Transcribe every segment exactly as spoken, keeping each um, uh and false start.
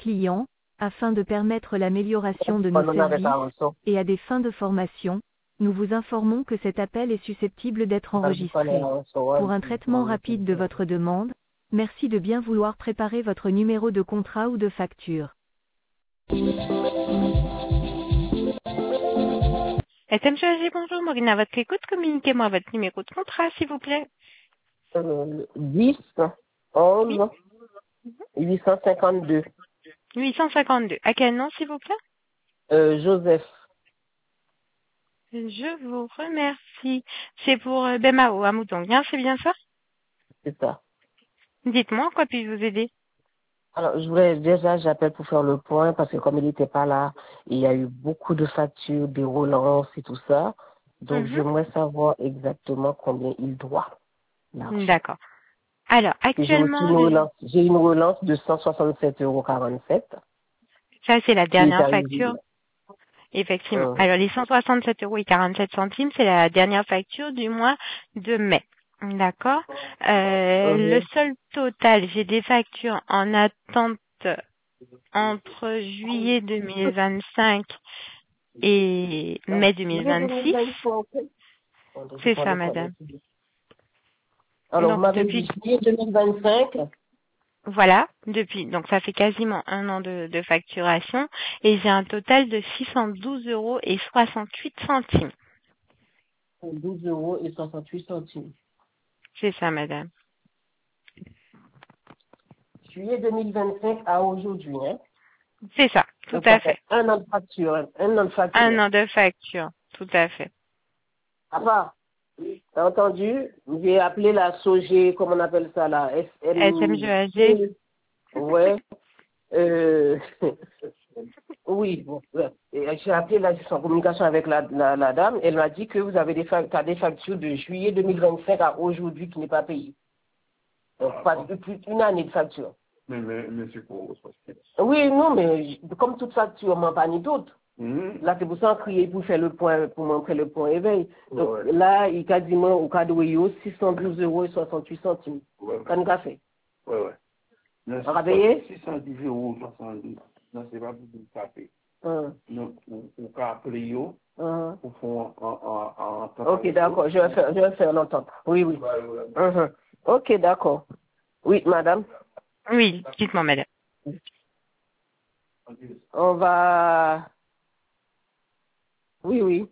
clients, afin de permettre l'amélioration de nos services, et à des fins de formation, nous vous informons que cet appel est susceptible d'être enregistré. Pour un traitement rapide de votre demande, merci de bien vouloir préparer votre numéro de contrat ou de facture. S M G A G, bonjour, Maureen à votre écoute. Communiquez-moi votre numéro de contrat, s'il vous plaît. Euh, dix, onze, huit cent cinquante-deux. huit cent cinquante-deux. À quel nom, s'il vous plaît? Euh, Joseph. Je vous remercie. C'est pour euh, Bemao à Mouton, hein, c'est bien ça? C'est ça. Dites-moi, en quoi puis-je vous aider? Alors, je voulais déjà, j'appelle pour faire le point parce que comme il n'était pas là, il y a eu beaucoup de factures, des relances et tout ça. Donc, Mhm. j'aimerais savoir exactement combien il doit. l'argent. D'accord. Alors, J'ai reçu actuellement, une le- relance, j'ai une relance de cent soixante-sept euros quarante-sept ça c'est la qui est dernière arrivée. facture. Effectivement. Euh, Alors, les cent soixante-sept euros et quarante-sept centimes, c'est la dernière facture du mois de mai. D'accord. Euh, le euh, seul total, j'ai des factures en attente entre juillet deux mille vingt-cinq et mai deux mille vingt-six. C'est ça, madame. Alors, vous Donc, m'avez dit depuis, juillet deux mille vingt-cinq. voilà, depuis, donc ça fait quasiment un an de, de facturation et j'ai un total de six cent douze euros et soixante-huit centimes. douze euros et soixante-huit centimes. C'est ça, madame. Juillet deux mille vingt-cinq à aujourd'hui, hein. C'est ça, tout Donc, ça à fait fait. un an de facture, hein. Un an de Un facture. an de facture, tout à fait. À part, t'as entendu? J'ai appelé la Sogé, comment on appelle ça, la S S M G A G. M. Ouais. Euh, oui, bon, ouais. Et j'ai appelé là, je suis en communication avec la, la, la dame. Elle m'a dit que vous avez des, fac- t'as des factures de juillet deux mille vingt-cinq à aujourd'hui qui n'est pas payée. Donc, pas de plus d'une année de facture. Mais, mais, mais c'est quoi? Oui, non, mais comme toute facture, m'en pas ni toute. Mhm. Là, c'est pour ça qu'on criait pour faire le point, pour montrer le point éveil. Donc Ouais. là, il quasiment au cas de Wéo, six cent douze euros et soixante-huit centimes. Ouais. Ça nous a fait. Ouais, ouais. Non, On va payer? six cent dix euros soixante-dix. Non, c'est pas pour vous taper. Hum, Non, ou, ou qu'à appeler yo, hum. ou font en, en, en, en, Ok, d'accord, je vais faire, je vais faire l'entente. Oui, oui. Ouais, ouais. Mhm. Ok, d'accord. Oui, madame. Oui, dites-moi, madame. On va... Oui, oui.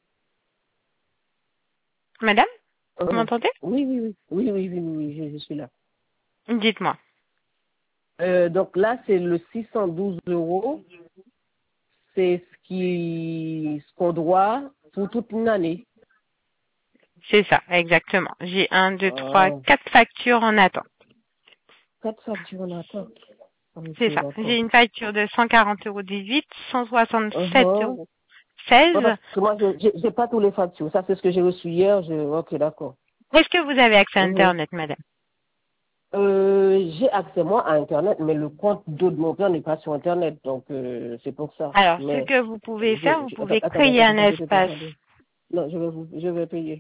Madame, vous Mhm. m'entendez? Oui, oui, oui. Oui, oui, oui, oui, oui, je, je suis là. Dites-moi. Euh, donc là, c'est le six cent douze euros. C'est ce qui, ce qu'on doit pour toute une année. C'est ça, exactement. J'ai un, deux, trois, Ah, quatre factures en attente. quatre factures en attente. C'est Ok, ça. J'ai d'accord. une facture de cent quarante euros dix-huit, cent soixante-sept Uh-huh. euros Non, seize. parce que moi, je j'ai j'ai pas tous les factures. Ça, c'est ce que j'ai reçu hier. Je... Ok, d'accord. Est-ce que vous avez accès à Mhm. Internet, madame? Euh, j'ai accès, moi, à Internet, mais le compte d'eau de mon père n'est pas sur Internet. Donc, euh, c'est pour ça. Alors, ce Mais, que vous pouvez je, faire, vous je, attends, pouvez attends, créer attends, un attends, attends, espace. attends. Non, je vais vous, je vais payer.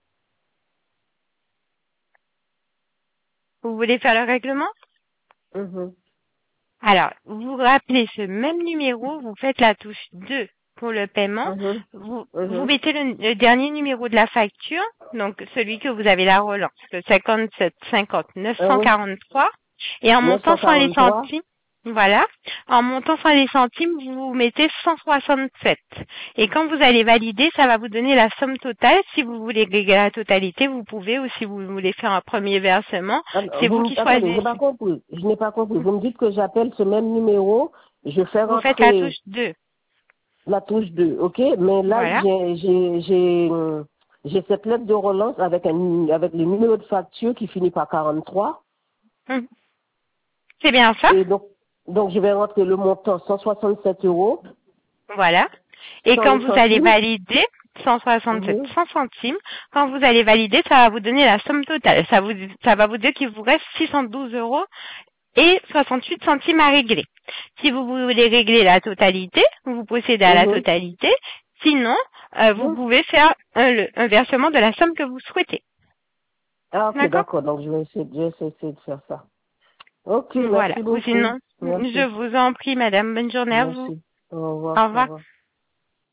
Vous voulez faire le règlement? Mhm. Alors, vous rappelez ce même numéro, vous faites la touche deux pour le paiement, Mhm. vous, vous Mhm. mettez le, le dernier numéro de la facture, donc celui que vous avez la relance, le cinquante-sept cinquante neuf cent Mhm. quarante-trois, et en montant sans les neuf cent quarante-trois. centimes, voilà, en montant sans les centimes, vous mettez cent soixante-sept. Et quand vous allez valider, ça va vous donner la somme totale. Si vous voulez régler la totalité, vous pouvez, ou si vous voulez faire un premier versement, Alors, c'est vous vous me- qui attendez, j'ai pas choisissez. compris. Je n'ai pas compris. Vous me dites que j'appelle ce même numéro, je fais Vous faites la touche rentrer deux. la touche deux, ok? Mais là, Voilà. j'ai, j'ai, j'ai, euh, j'ai cette lettre de relance avec un, avec le numéro de facture qui finit par quarante-trois. Hum. C'est bien ça? Et donc, donc je vais rentrer le montant cent soixante-sept euros, Voilà. Et sans quand les vous allez centimes. valider, cent soixante-sept, Mhm. cent centimes, quand vous allez valider, ça va vous donner la somme totale. Ça, vous, ça va vous dire qu'il vous reste six cent douze euros et soixante-huit centimes à régler. Si vous voulez régler la totalité, vous procédez à la Mhm. totalité. Sinon, euh, vous Mhm. pouvez faire un, le- un versement de la somme que vous souhaitez. Ah, ok, D'accord? d'accord. Donc, je vais essayer, je vais essayer de faire ça. Ok, Voilà. merci Ou beaucoup. sinon, Merci. Je vous en prie, madame. Bonne journée à vous. Merci. Au revoir. Au revoir. Au revoir.